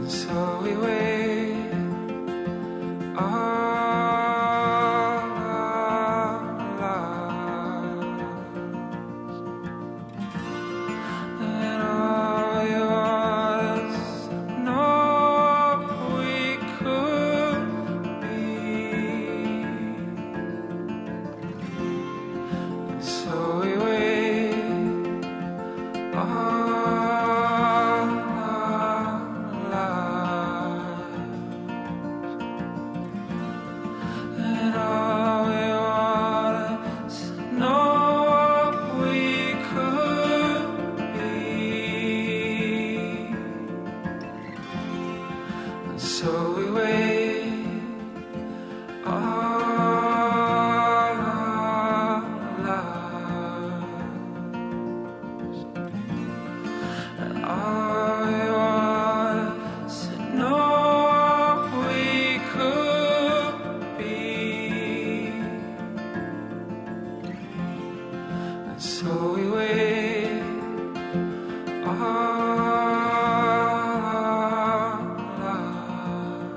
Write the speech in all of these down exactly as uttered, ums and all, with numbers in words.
So we wait all our lives, and all we want is to know we could be. And so we wait all So we wait all our lives, and all we want is to know we could be. And so we wait all our lives.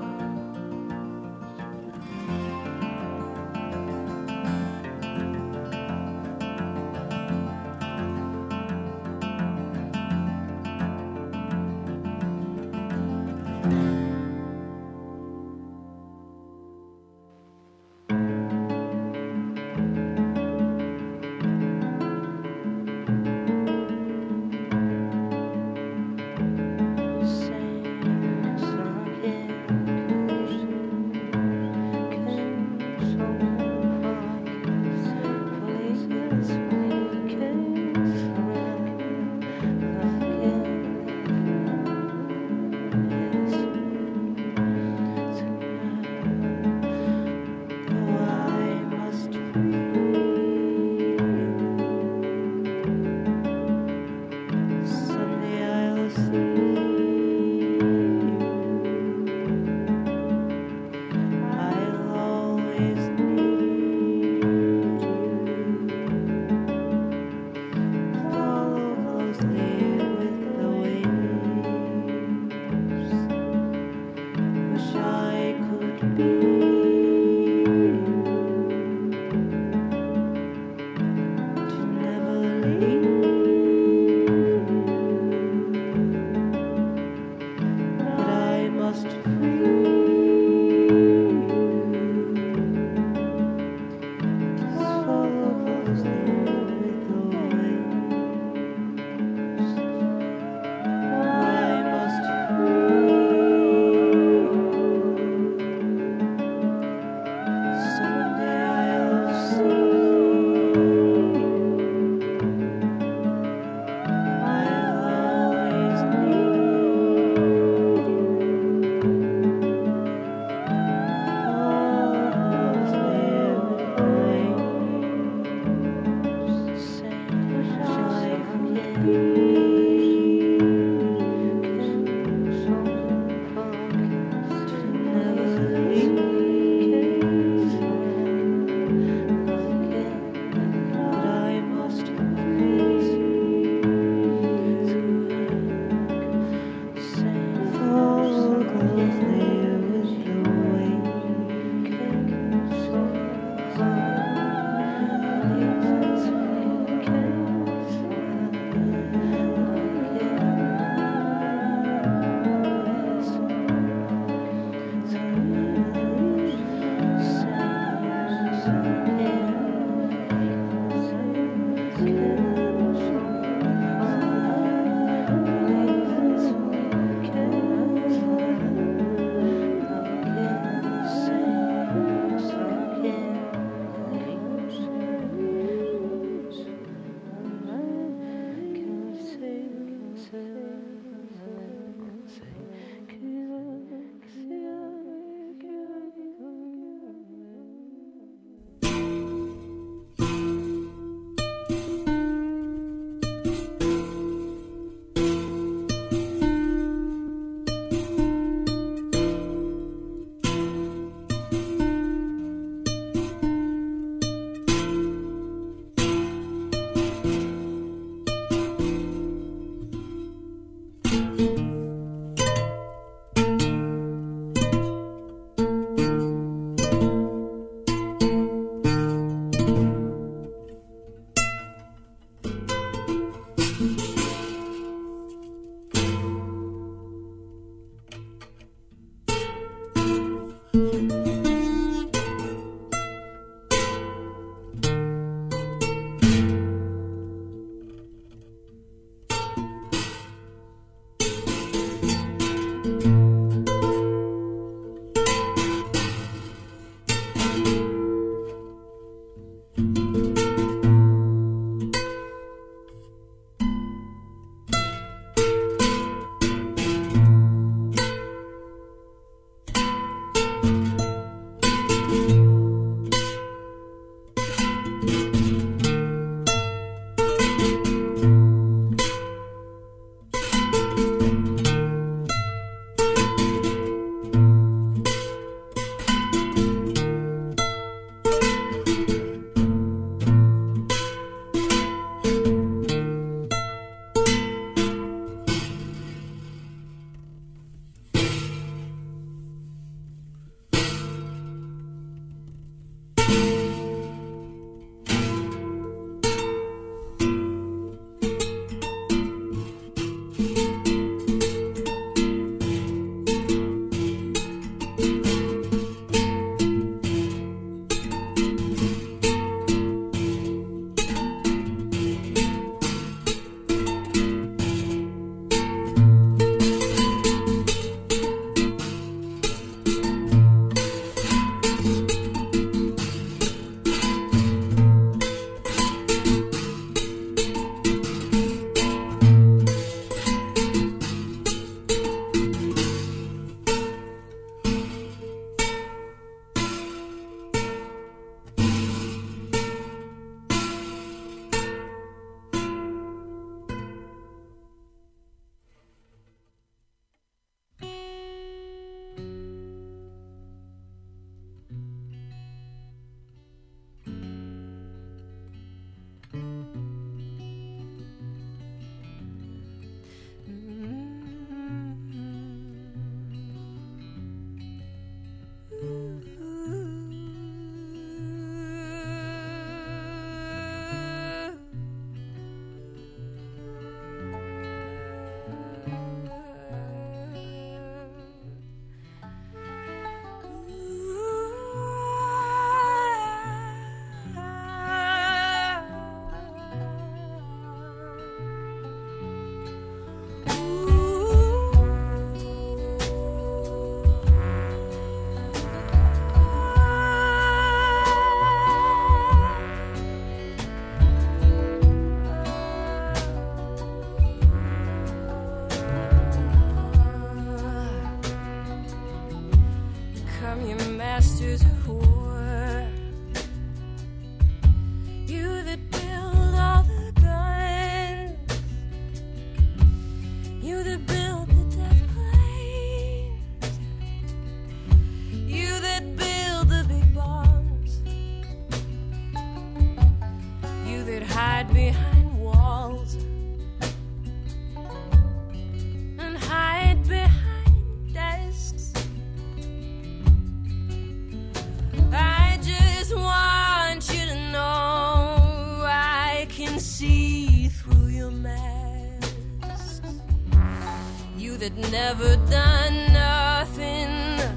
that never done nothing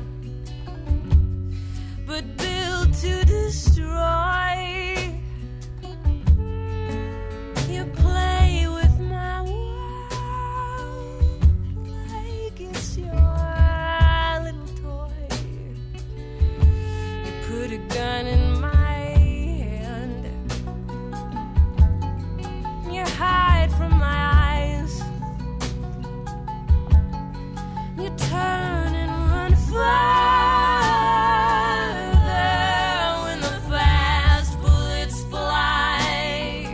but built to destroy. You play with my world like it's your little toy. You put a gun in my hand. You hide from my eyes. You turn and run farther when the fast bullets fly.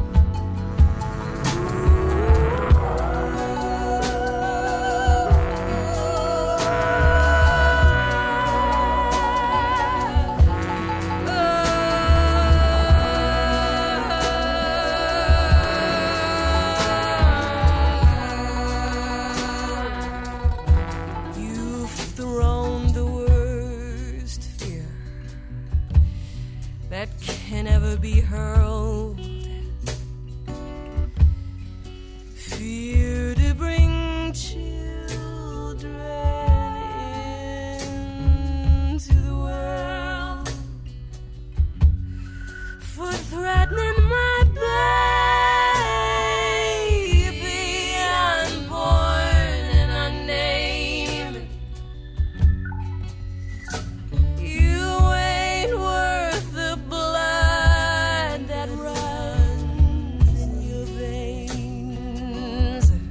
You've thrown the worst fear that can ever be hurled. Fear to bring children into the world. For threatening my baby unborn and unnamed. You ain't worth the blood that runs in your veins.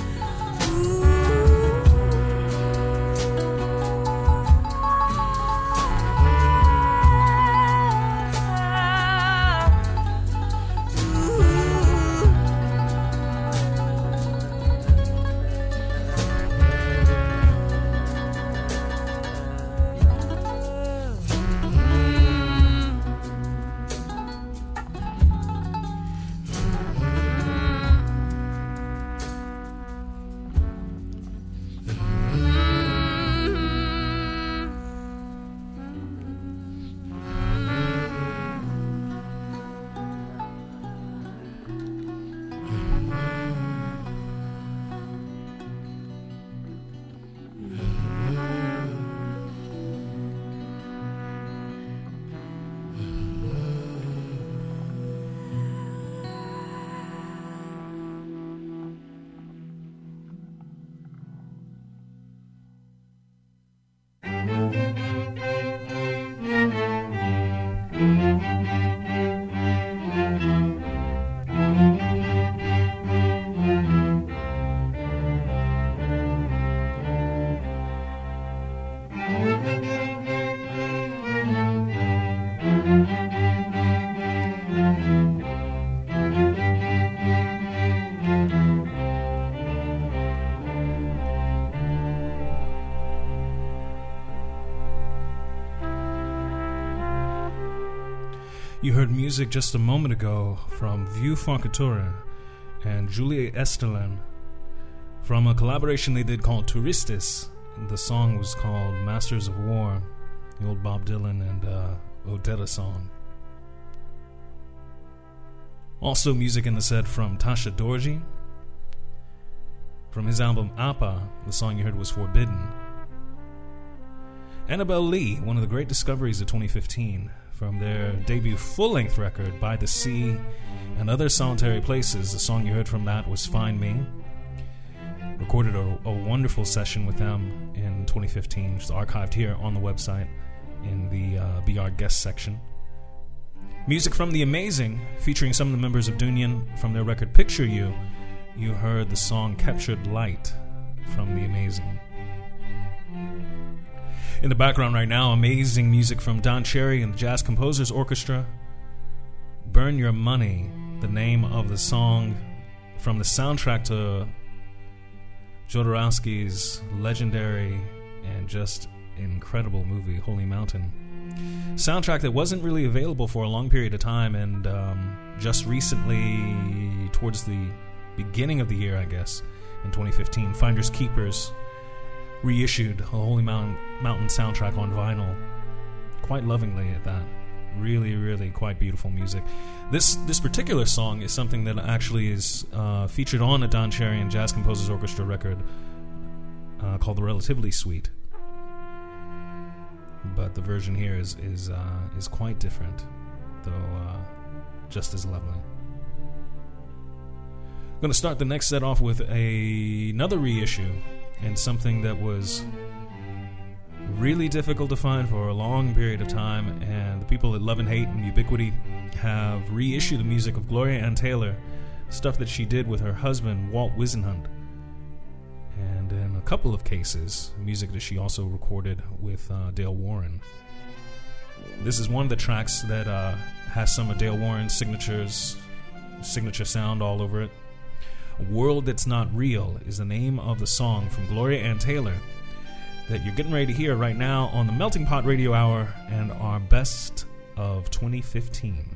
You heard music just a moment ago from Vieux Francatura and Julie Esterlin from a collaboration they did called Touristis. The song was called Masters of War, the old Bob Dylan and uh, Odetta song. Also music in the set from Tasha Dorji. From his album Appa, the song you heard was Forbidden. Annabelle Lee, one of the great discoveries of twenty fifteen, from their debut full-length record, By the Sea and Other Solitary Places. The song you heard from that was Find Me. Recorded a, a wonderful session with them in twenty fifteen, which is archived here on the website in the uh, Be Our Guest section. Music from The Amazing, featuring some of the members of Dunyan from their record Picture You. You heard the song Captured Light from The Amazing. In the background right now, amazing music from Don Cherry and the Jazz Composers Orchestra. Burn Your Money, the name of the song from the soundtrack to Jodorowsky's legendary and just incredible movie, Holy Mountain. Soundtrack that wasn't really available for a long period of time, and um, just recently, towards the beginning of the year, I guess, in twenty fifteen, Finders Keepers reissued a Holy Mountain, Mountain soundtrack on vinyl, quite lovingly at that. Really, really quite beautiful music. This this particular song is something that actually is uh, featured on a Don Cherry and Jazz Composers Orchestra record uh, called the Relatively Suite. But the version here is is uh, is quite different, though uh, just as lovely. I'm going to start the next set off with a, another reissue, and something that was really difficult to find for a long period of time, and the people at Love and Hate and Ubiquity have reissued the music of Gloria Ann Taylor, stuff that she did with her husband, Walt Wisenhunt. And in a couple of cases, music that she also recorded with uh, Dale Warren. This is one of the tracks that uh, has some of Dale Warren's signatures, signature sound all over it. A World That's Not Real is the name of the song from Gloria Ann Taylor that you're getting ready to hear right now on the Melting Pot Radio Hour and our Best of twenty fifteen.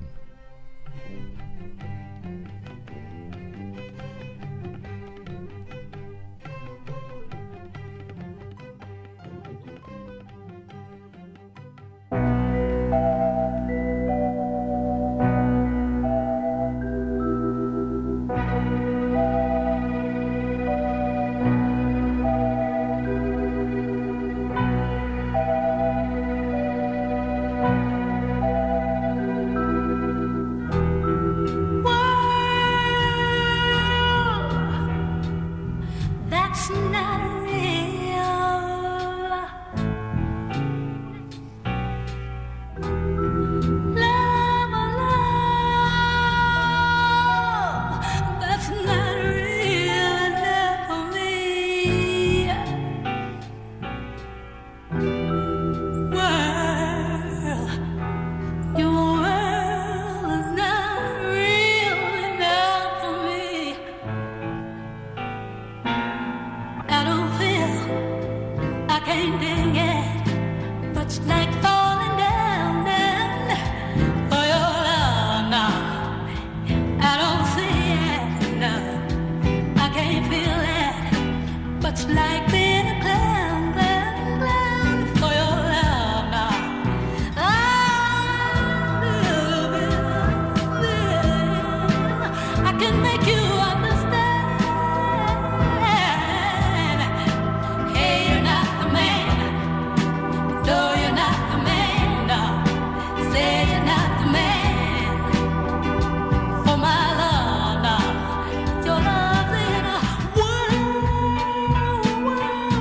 Wow.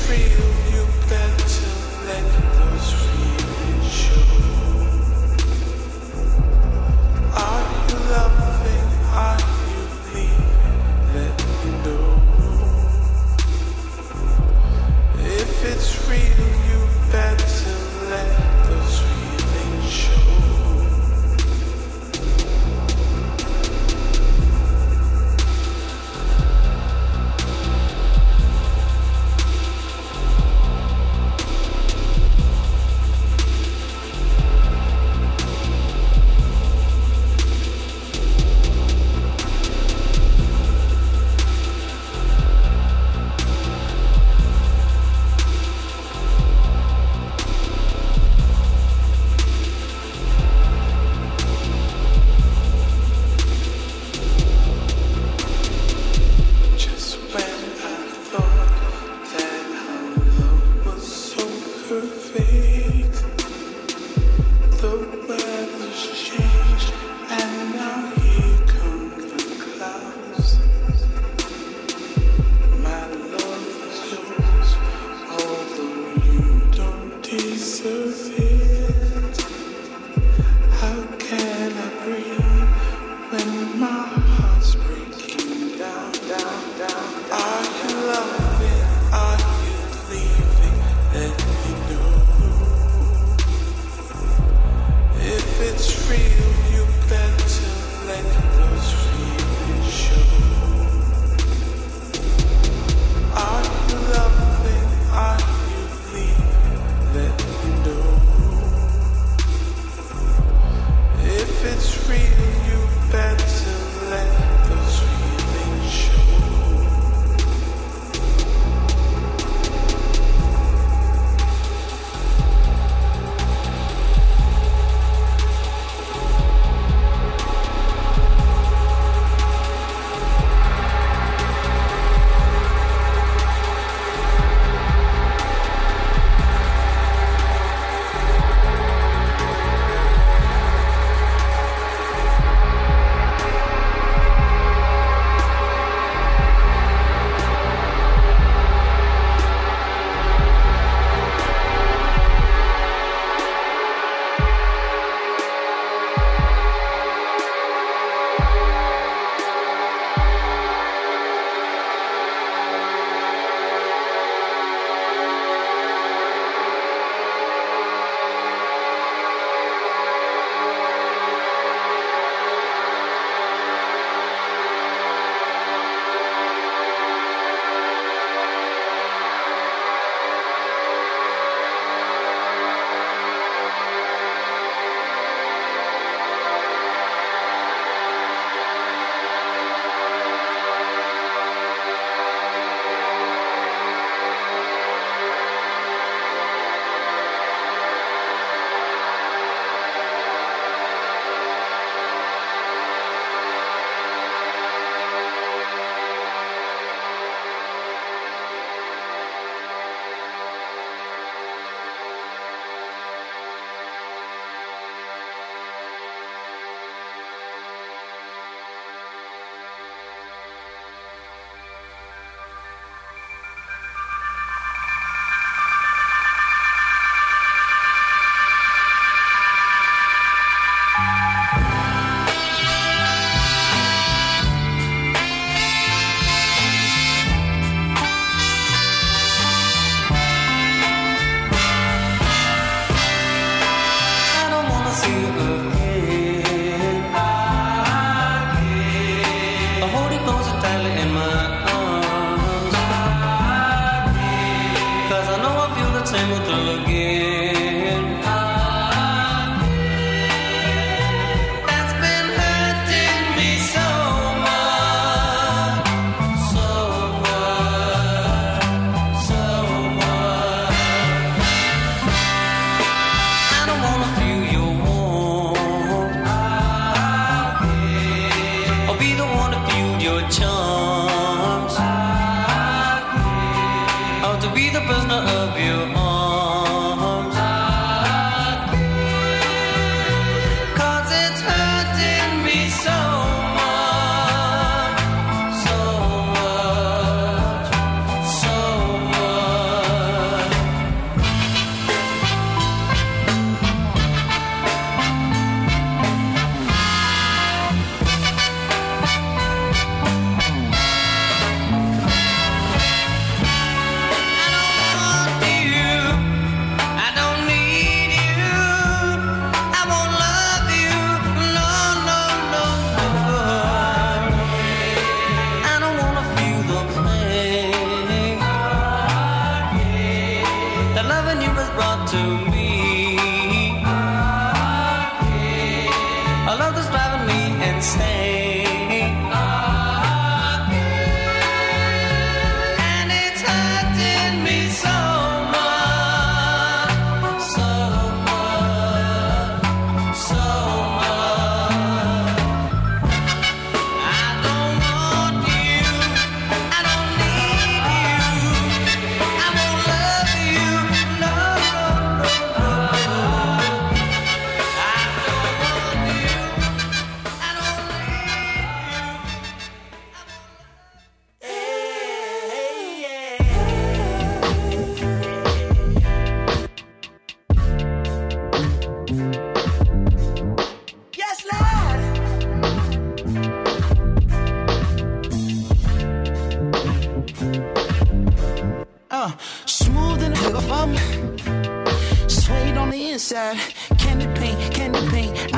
wanna feel your warmth.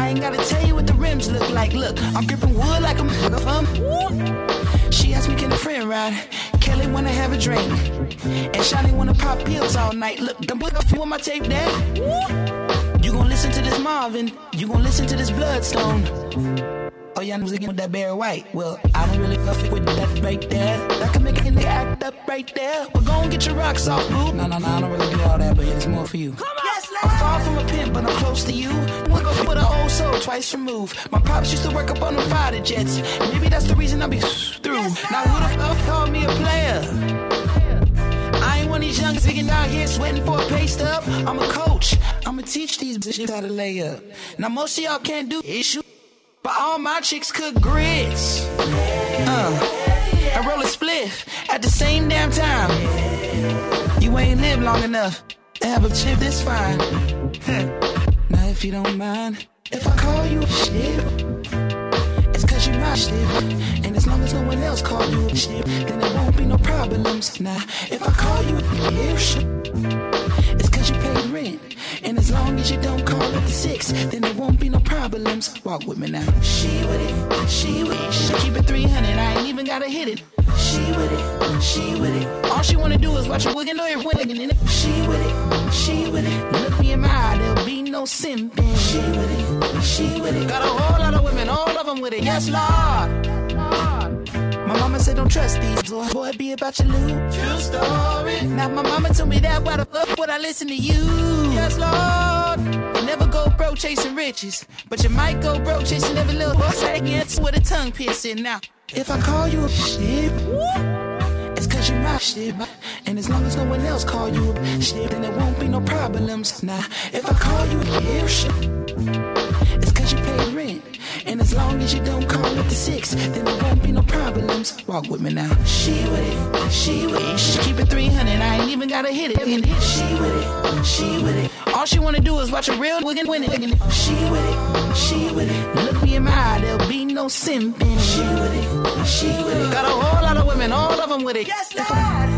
I ain't gotta tell you what the rims look like. Look, I'm gripping wood like I'm um. She asked me, can a friend ride? Kelly wanna have a drink, and Shawty wanna pop pills all night. Look, don't put a few on my tape, Dad. You gon' listen to this Marvin, you gon' listen to this Bloodstone. Oh, y'all was again with that Barry White. Well, I don't really fuck with that right there. That can make a nigga act up right there. But go and get your rocks off, boo. No, no, no, I don't really do all that, but it's more for you. Yes, I'm far from a pimp, but I'm close to you. With an old soul, twice removed. My pops used to work up on the fighter jets. Maybe that's the reason I be through. Yes, now who the fuck called me a player? I ain't one of these young niggas out here sweating for a pay stub. I'm a coach. I'ma teach these bitches how to lay up. Now most of y'all can't do issue, but all my chicks cook grits. Uh, and roll a spliff at the same damn time. You ain't lived long enough to have a chip this fine. Now if you don't mind, if I call you a shit, it's cause you my shit. And as long as no one else call you a shit, then there won't be no problems. Now if I call you a shit, it's cause you paid rent. And as long as you don't call it the six, then there won't be no problems. Walk with me now. She with it, she with it. She keep it three hundred, I ain't even gotta hit it. She with it, she with it. All she wanna do is watch a wiggin' or wiggin' in it. She with it, she with it. Look me in my eye, there'll be no simping. She with it, she with it. Got a whole lot of women, all of them with it. Yes, Lord. My mama said don't trust these boys. Boy, be about your loot. True story. Now my mama told me that, why the fuck would I listen to you? Yes, Lord. You never go broke chasing riches, but you might go broke chasing every little boy against with a tongue piercing. Now, if I call you a shit, it's cause you my shit. And as long as no one else call you a shit, then there won't be no problems. Now, if I call you a shit, it's cause you pay rent. And as long as you don't call it the six, then there won't be no problems. Walk with me now. She with it, she with it. She keep it three hundred, I ain't even gotta hit it. She with it, she with it. All she wanna do is watch a real wiggin' win it. She with it, she with it. Look me in my eye, there'll be no simping. She with it, she with it. Got a whole lot of women, all of them with it. Yes, Lord.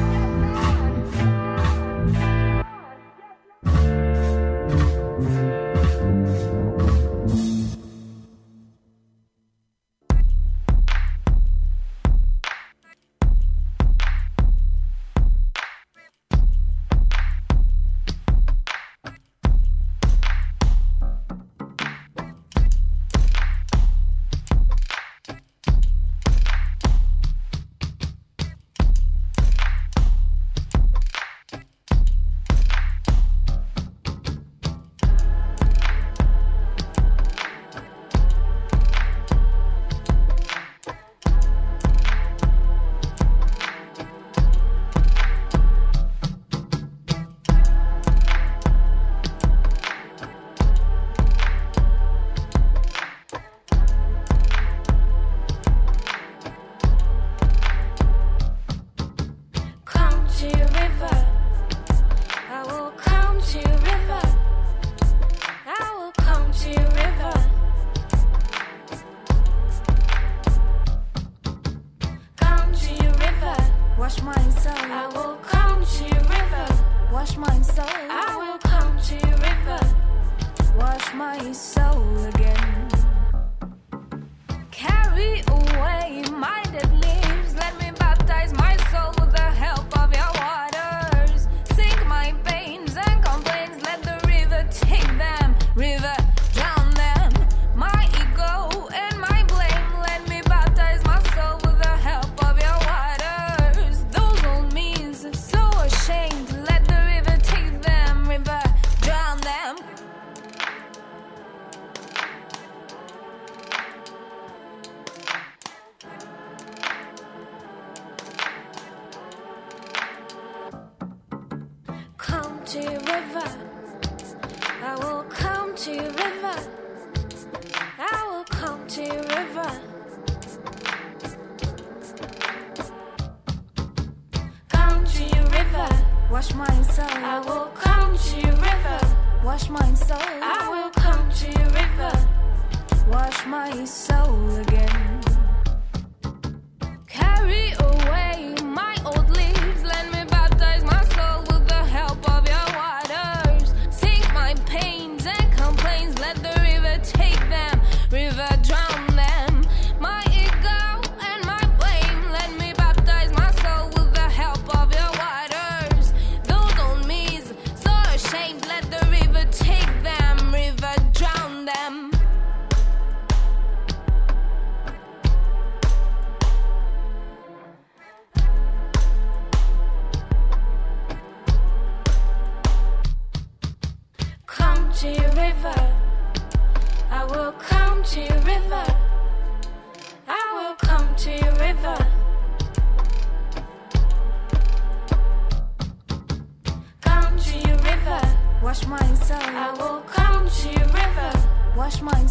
Take them.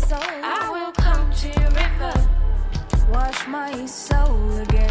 soul. I will come to your river, wash my soul again.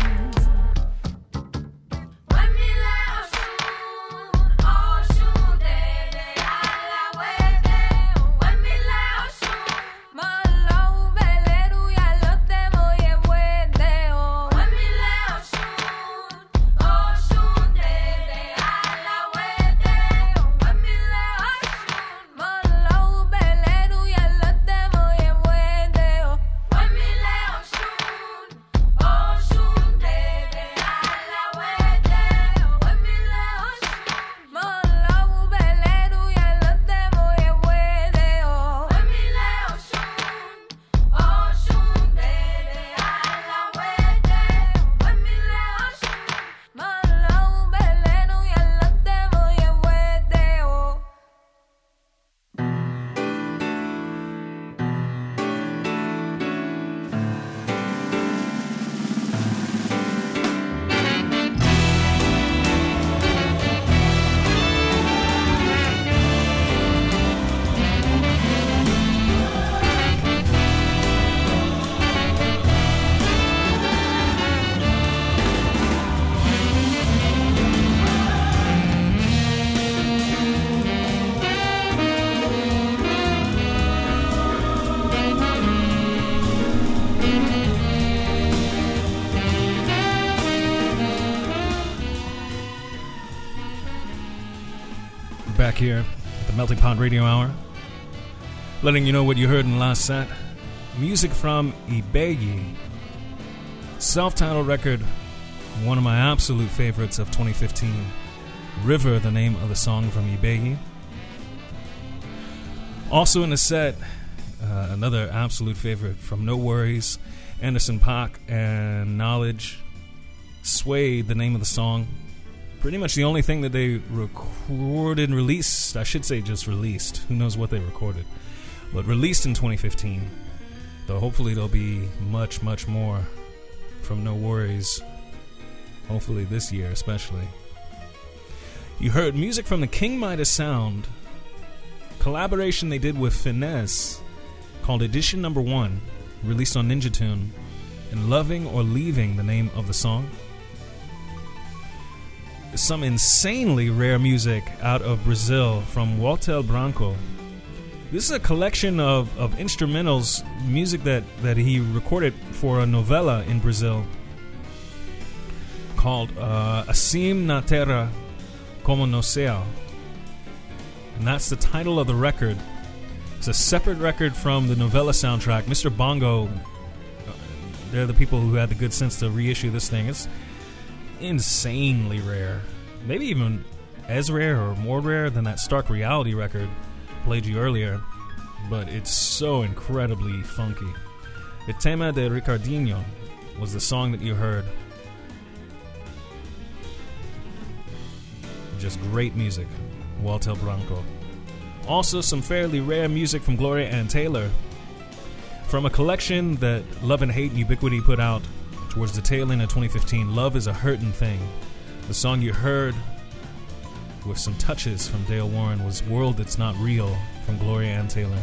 Here at the Melting Pot Radio Hour, letting you know what you heard in the last set. Music from Ibeyi, self-titled record, one of my absolute favorites of twenty fifteen. River, the name of the song from Ibeyi. Also in the set, uh, another absolute favorite from No Worries, Anderson .Paak and Knowledge. Suede, the name of the song. Pretty much the only thing that they recorded and released, I should say just released. Who knows what they recorded. But released in twenty fifteen. Though hopefully there'll be much, much more from No Worries. Hopefully this year especially. You heard music from the King Midas Sound. Collaboration they did with Finesse called Edition Number One. Released on Ninja Tune. And Loving or Leaving, the name of the song. Some insanely rare music out of Brazil from Walter Branco. This is a collection of, of instrumentals, music that, that he recorded for a novela in Brazil called uh, Assim na Terra Como no Céu. And that's the title of the record. It's a separate record from the novella soundtrack. Mister Bongo, they're the people who had the good sense to reissue this thing. It's insanely rare, maybe even as rare or more rare than that Stark Reality record played you earlier, but it's so incredibly funky. The Tema de Ricardinho was the song that you heard. Just great music, Walter Branco. Also some fairly rare music from Gloria Ann Taylor from a collection that Love and Hate and Ubiquity put out towards the tail end of twenty fifteen, Love is a Hurtin' Thing. The song you heard with some touches from Dale Warren was World That's Not Real from Gloria Ann Taylor.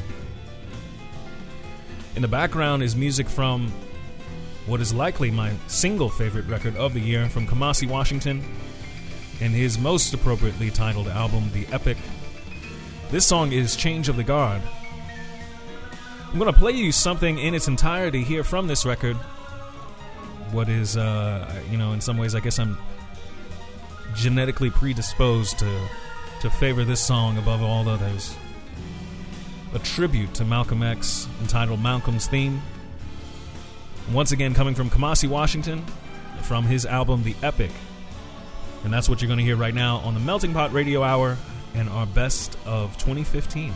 In the background is music from what is likely my single favorite record of the year from Kamasi Washington and his most appropriately titled album, The Epic. This song is Change of the Guard. I'm going to play you something in its entirety here from this record. What is, uh, you know, in some ways, I guess I'm genetically predisposed to to favor this song above all others. A tribute to Malcolm X entitled Malcolm's Theme. Once again, coming from Kamasi Washington, from his album The Epic. And that's what you're going to hear right now on the Melting Pot Radio Hour and our best of twenty fifteen.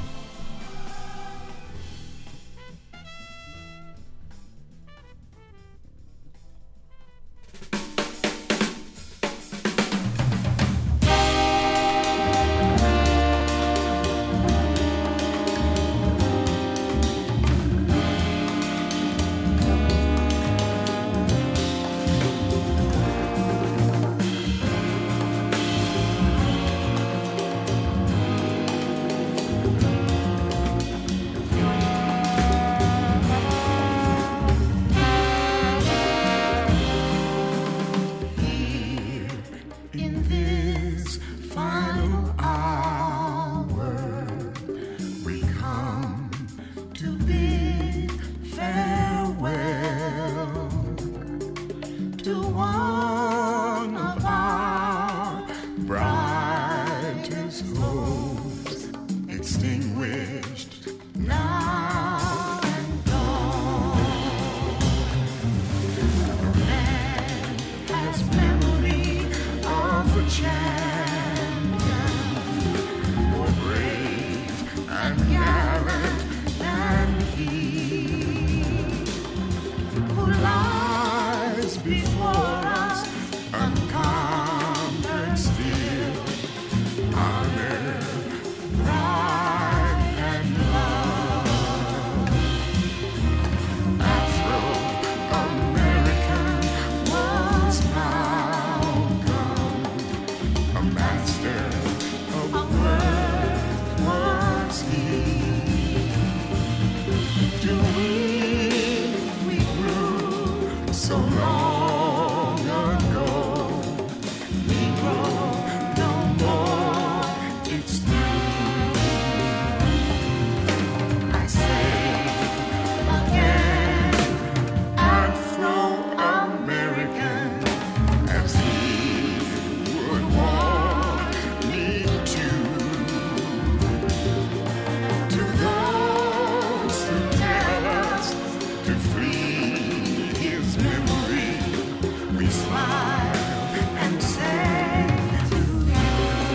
Thank to when we grew so long ago. We grow no more, it's true. I say again, Afro-American, as he would want me to. To those who tell us to free his memory, we smile and say to you.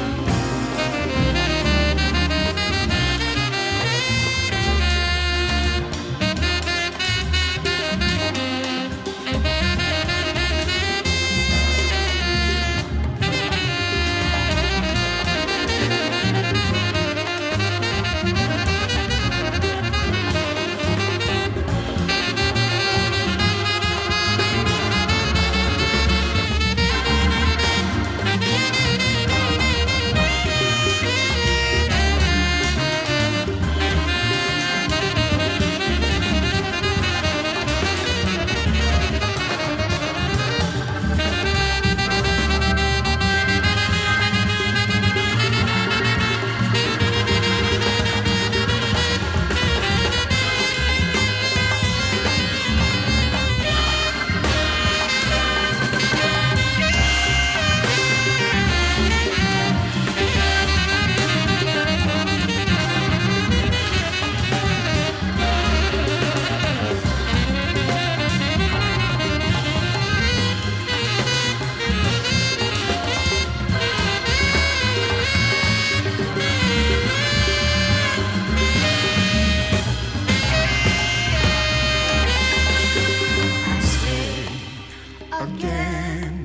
Again,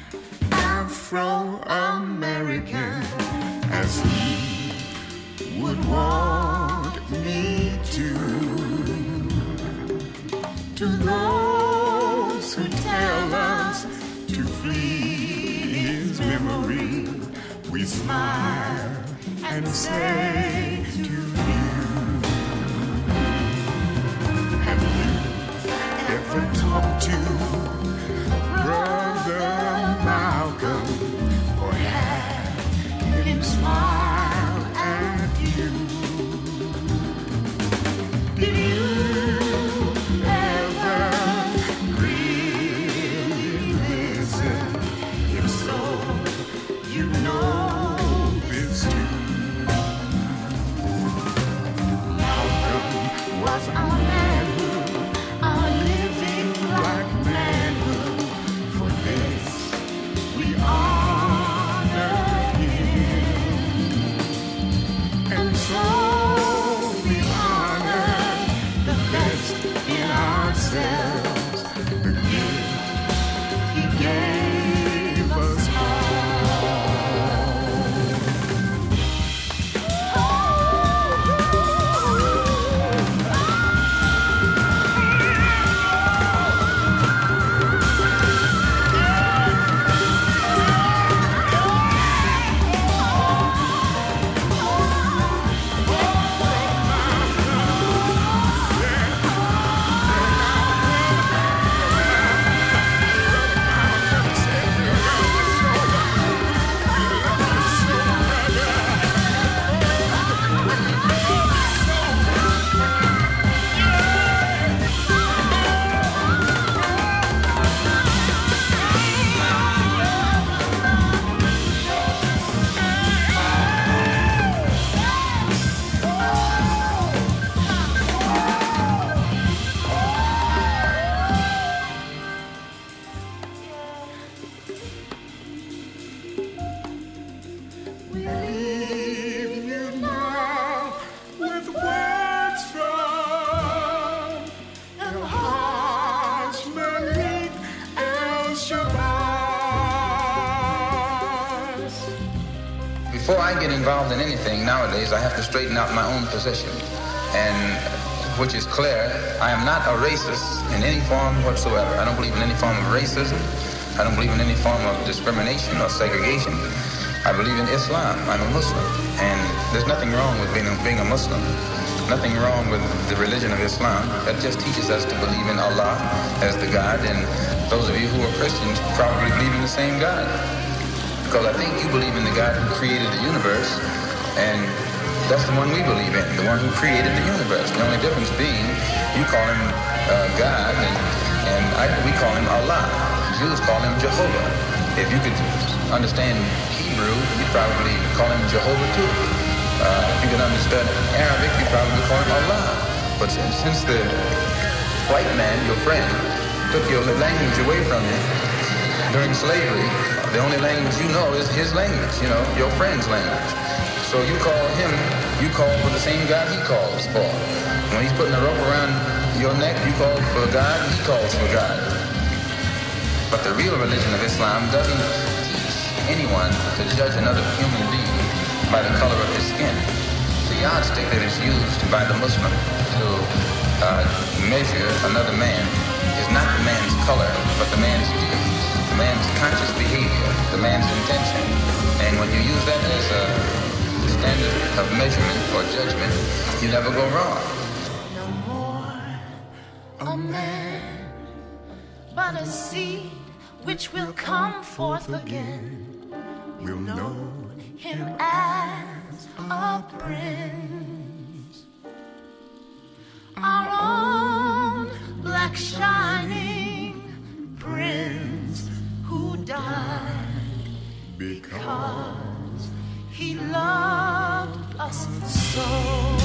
Afro-American, as he would want me to. To those who tell us to flee his memory, we smile and say to you, have you ever talked to Brother Malcolm, or have him smile at you? Did you ever really listen? If so, you know this too. Malcolm was a man who, a living black man who, for this we honor him. And so we honor the best in ourselves, the gift he gave us We leave you now with words from El-Hajj Malik El-Shabazz. Before I get involved in anything nowadays, I have to straighten out my own position. And which is clear, I am not a racist in any form whatsoever. I don't believe in any form of racism. I don't believe in any form of discrimination or segregation. I believe in Islam. I'm a Muslim. And there's nothing wrong with being a, being a Muslim. nothing wrong with the religion of Islam. That just teaches us to believe in Allah as the God, and those of you who are Christians probably believe in the same God. Because I think you believe in the God who created the universe, and that's the one we believe in, the one who created the universe. The only difference being, you call him uh, God, and, and I, we call him Allah. Jews call him Jehovah. If you could understand Hebrew, you'd probably call him Jehovah too. Uh, if you could understand Arabic, you'd probably call him Allah. But since, since the white man, your friend, took your language away from you during slavery, the only language you know is his language, you know, your friend's language. So you call him, you call for the same God he calls for. When he's putting a rope around your neck, you call for God, he calls for God. But the real religion of Islam doesn't teach anyone to judge another human being by the color of his skin. The yardstick that is used by the Muslim to uh, measure another man is not the man's color, but the man's deeds, the man's conscious behavior, the man's intention. And when you use that as a standard of measurement or judgment, you never go wrong. No more a man, but a seed which will come forth again. We'll know Him as a prince, our own black shining prince who died because he loved us so.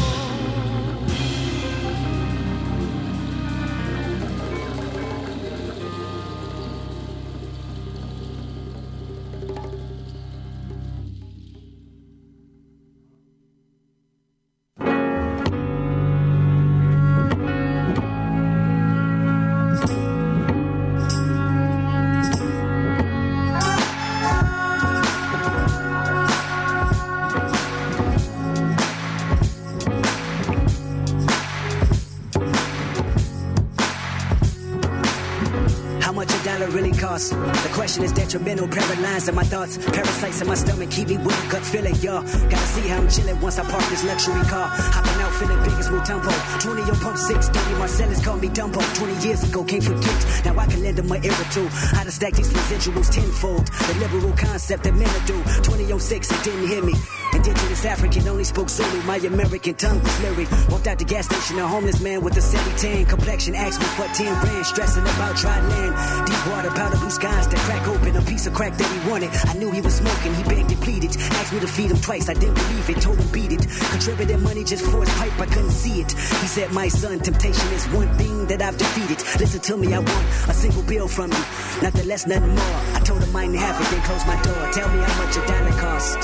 The question is detrimental, paralyzed in my thoughts, parasites in my stomach, keep me with a gut feeling, y'all. Gotta see how I'm chilling once I park this luxury car. Hopping out feeling big as Mutombo. twenty on pump six, thirty Marcellus called me Dumbo. twenty years ago, can't forget. Now I can lend them my ear or two. How to stack these residuals tenfold. The liberal concept that men do. twenty oh six, it didn't hear me. Indigenous African, only spoke Zulu. My American tongue was lyric. Walked out the gas station, a homeless man with a seventy tan complexion. Asked me for ten rand, stressing about dry land. Deep water, powder blue skies that crack open. A piece of crack that he wanted. I knew he was smoking, he begged and pleaded. Asked me to feed him twice, I didn't believe it. Told him beat it. Contributed money just for his pipe, I couldn't see it. He said, my son, temptation is one thing that I've defeated. Listen to me, I want a single bill from you. Nothing less, nothing more. I told him I didn't have it, then closed my door. Tell me how much a dollar cost.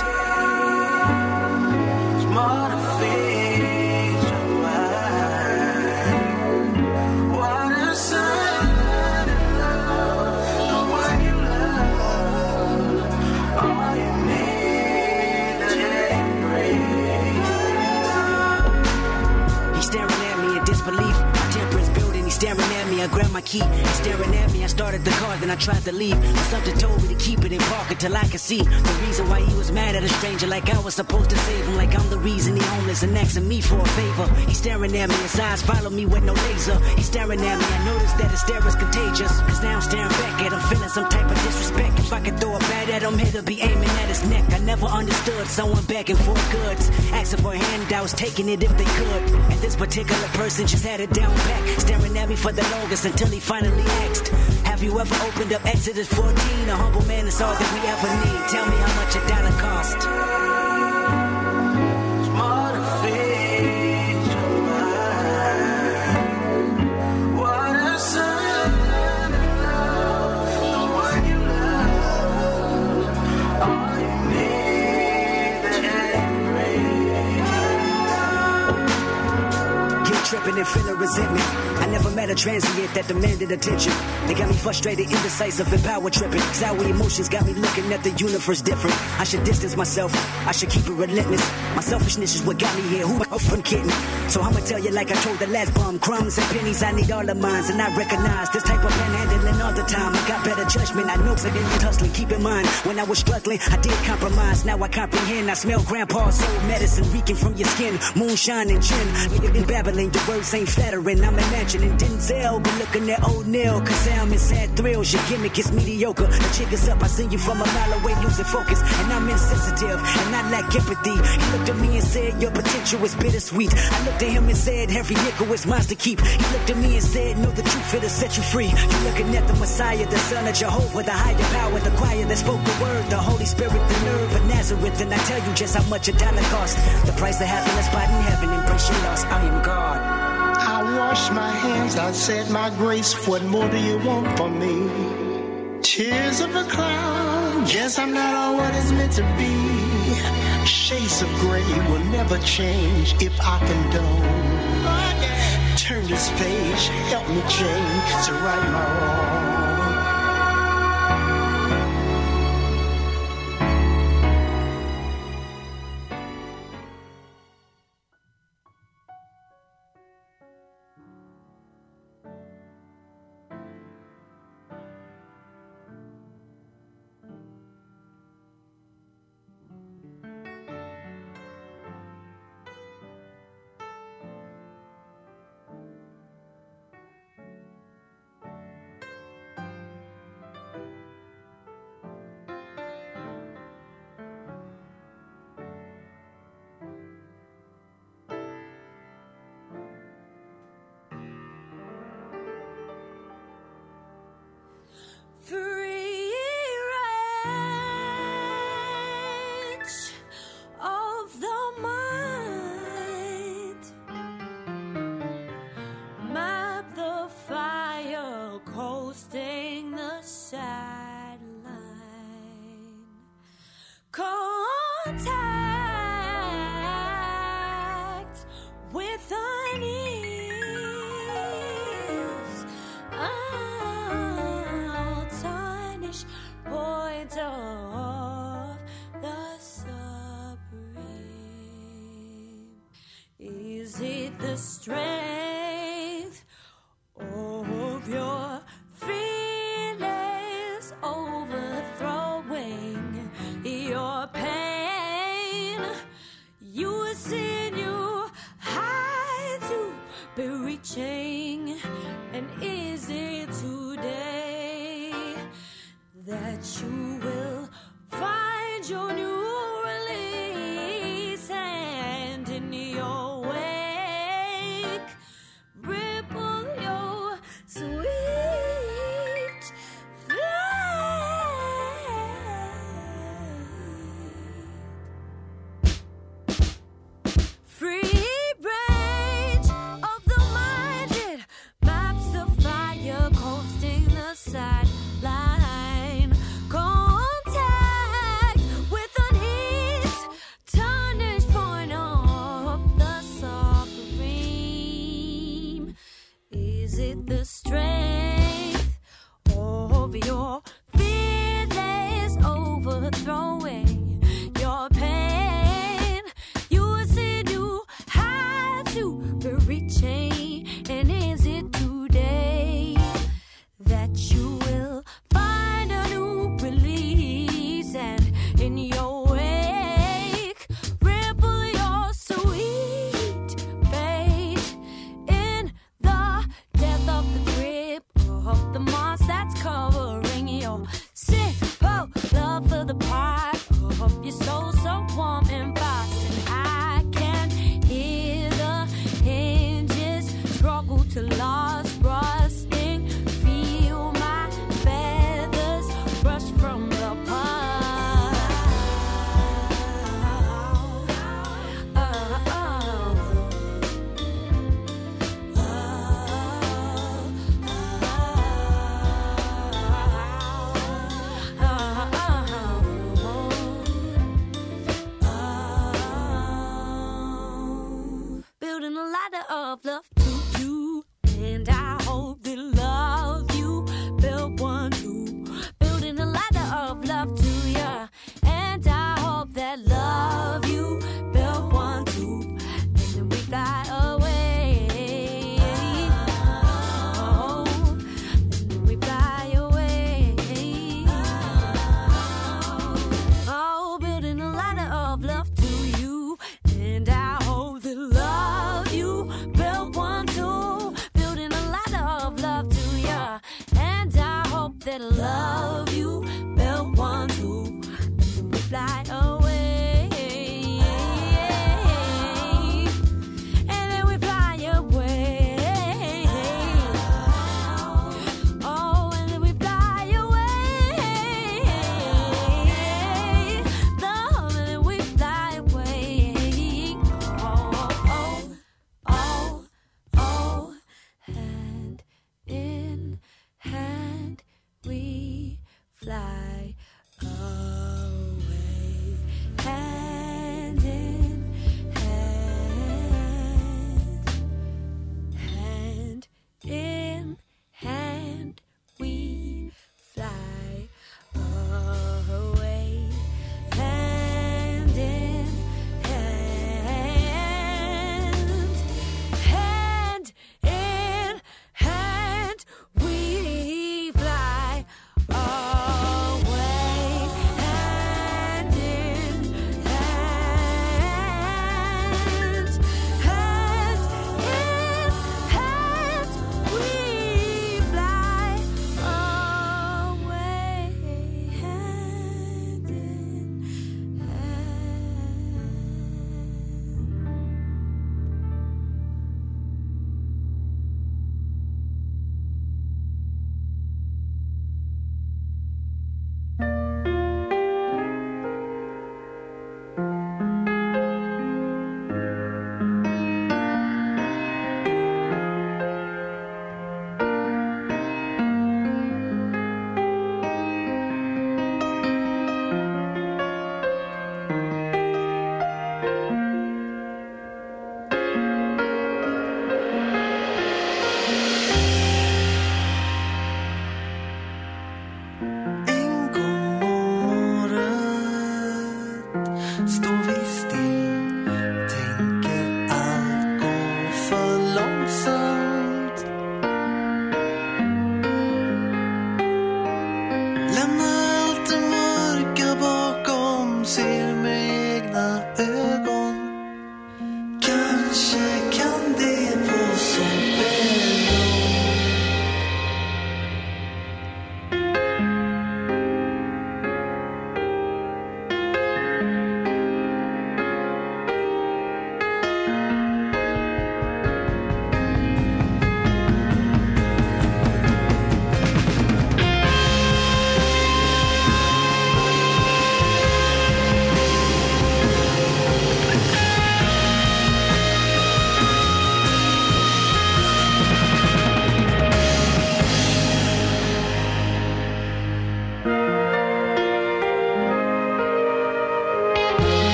More to feed your mind. What a sign of love, the one you love. All you need to breathe. He's staring at me in disbelief. My temper is building. He's staring at me. I grabbed my key. He's staring at me. I started the car, then I tried to leave. But something told me to keep it in park until I could see the reason why he was mad at a stranger, like I was supposed to save him, like I'm the reason he homeless and asking me for a favor. He's staring at me. His eyes follow me with no laser. He's staring at me. I noticed that his stare is contagious. Cause now I'm staring back at him, feeling some type of disrespect. If I could throw a bat at him, he'll be aiming at his neck. I never understood someone begging for goods, asking for handouts, taking it if they could. And this particular person just had it down back, staring at me for the longest until he finally asked, have you ever opened up Exodus fourteen? A humble man is all that we ever need. Tell me how much a dollar cost. It's more to feed your mind. What a sign of love, the one you love. All you need to breathe. Guilt tripping and feeling resentment. I never met a transient that demanded attention. They got me frustrated, indecisive, and power tripping. Sour emotions got me looking at the universe different. I should distance myself, I should keep it relentless. My selfishness is what got me here, who I'm from kidding. So I'ma tell you like I told the last bum, crumbs and pennies, I need all of mine. And I recognize this type of panhandling all the time. I got better judgment, I know I didn't hustling. Keep in mind, when I was struggling, I did compromise. Now I comprehend, I smell grandpa's soul medicine reeking from your skin. Moonshine and gin, nigga been babbling, the words ain't flattering. I'm imagining Denzel, be looking at O'Neal. Cause I'm in sad thrills, your gimmick is mediocre. The chick is up, I seen you from a mile away, losing focus. And I'm insensitive, and I lack empathy. He looked at me and said, your potential is bittersweet. I looked at him and said, every nickel is mine to keep. He looked at me and said, know the truth, it'll set you free. You looking at the Messiah, the son of Jehovah, the higher power, the choir that spoke the word, the Holy Spirit, the nerve of Nazareth. And I tell you just how much a dollar costs. The price of having a spot in heaven, embrace your loss. I am God. I washed my hands, I said my grace. What more do you want from me? Tears of a cloud, guess I'm not all what it's meant to be. Shades of gray will never change if I condone. Turn this page, help me change to right my wrong. Free range of the mind, map the fire coasting the sideline, contact with unease. Point of the supreme. Is it the strength of your feelings overthrowing your pain? You sin you high to be reaching, and is it today that you will find your new release, and in your wake ripple your sweet flight? Free range of the minded maps the fire coasting the sideline. Contact with unease, tarnished point of the supreme. Is it the strength of your feelings overthrowing your pain? You said you had to be reaching, and is it today that you will find a new release, and in your wake ripple your sweet fate in the death of the grip of the moss that's covering your simple love for the part of your soul so warm and fast, and I can hear the hinges struggle to lost rusting. Feel my feathers brush from the pond. Oh, oh, oh, oh. Building a ladder of love to you. said I love you, built one, two, fly away. And then we fly away. Oh, and then we fly away. Love, and then we fly away. Oh, oh, oh, oh. Hand in hand we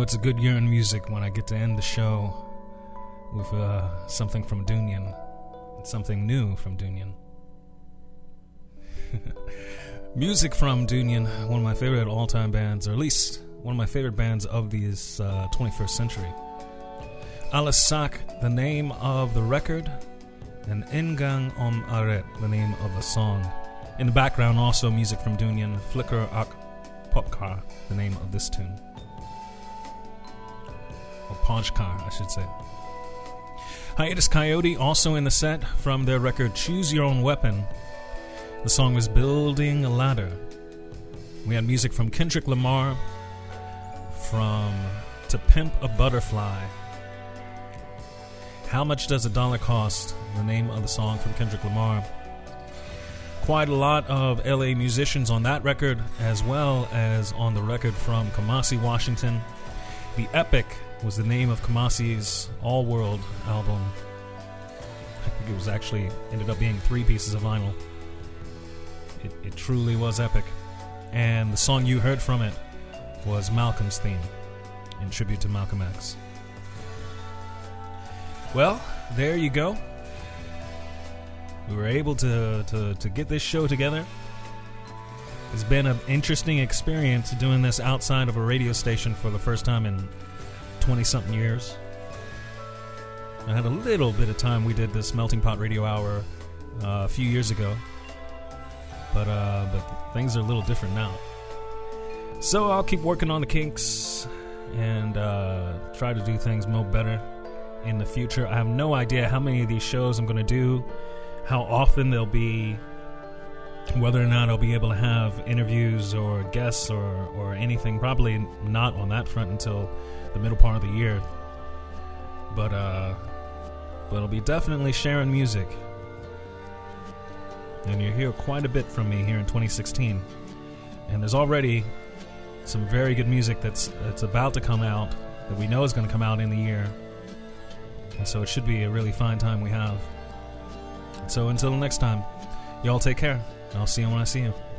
it's a good year in music when I get to end the show with uh, something from Dunyan, and something new from Dunyan. Music from Dunyan, one of my favorite all-time bands, or at least one of my favorite bands of this uh, twenty-first century. Alasak, the name of the record, and Ingang Om Aret, the name of the song. In the background, also music from Dunyan, Flicker Ak Popkar, the name of this tune. Or Pojkar, I should say. Hiatus Coyote, also in the set from their record Choose Your Own Weapon. The song was Building a Ladder. We had music from Kendrick Lamar, from To Pimp a Butterfly. How Much Does a Dollar Cost? The name of the song from Kendrick Lamar. Quite a lot of L A musicians on that record, as well as on the record from Kamasi Washington. The Epic was the name of Kamasi's All World album. I think it was actually ended up being three pieces of vinyl. It, it truly was epic. And the song you heard from it was Malcolm's theme, in tribute to Malcolm X. Well, there you go. We were able to, to, to get this show together. It's been an interesting experience doing this outside of a radio station for the first time in twenty-something years. I had a little bit of time. We did this Melting Pot Radio Hour uh, a few years ago. But, uh, but things are a little different now. So I'll keep working on the kinks and uh, try to do things more better in the future. I have no idea how many of these shows I'm going to do, how often they'll be, whether or not I'll be able to have interviews or guests or, or anything. Probably not on that front until the middle part of the year. But, uh, but I'll be definitely sharing music. And you'll hear quite a bit from me here in twenty sixteen. And there's already some very good music that's that's about to come out, that we know is going to come out in the year. And so it should be a really fine time we have. So until next time, y'all take care. I'll see you when I see you.